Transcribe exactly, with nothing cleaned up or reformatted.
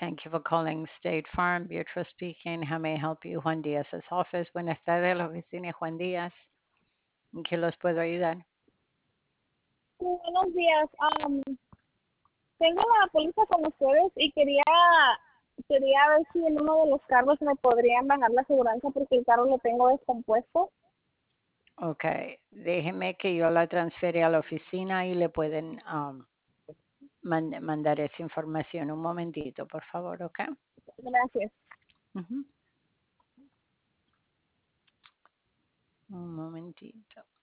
Thank you for calling State Farm. Beatrice speaking. How may I help you? Juan Díaz's office. Buenas tardes, la oficina de Juan Díaz. ¿En qué los puedo ayudar? Sí, buenos días. Am, tengo la póliza con ustedes y quería quería ver si en uno de los carros me podrían bajar la aseguranza porque el carro lo tengo descompuesto. Ok, déjeme que yo la transfiera a la oficina y le pueden um, man- mandar esa información. Un momentito, por favor, ok. Gracias. Ujú. Un momentito.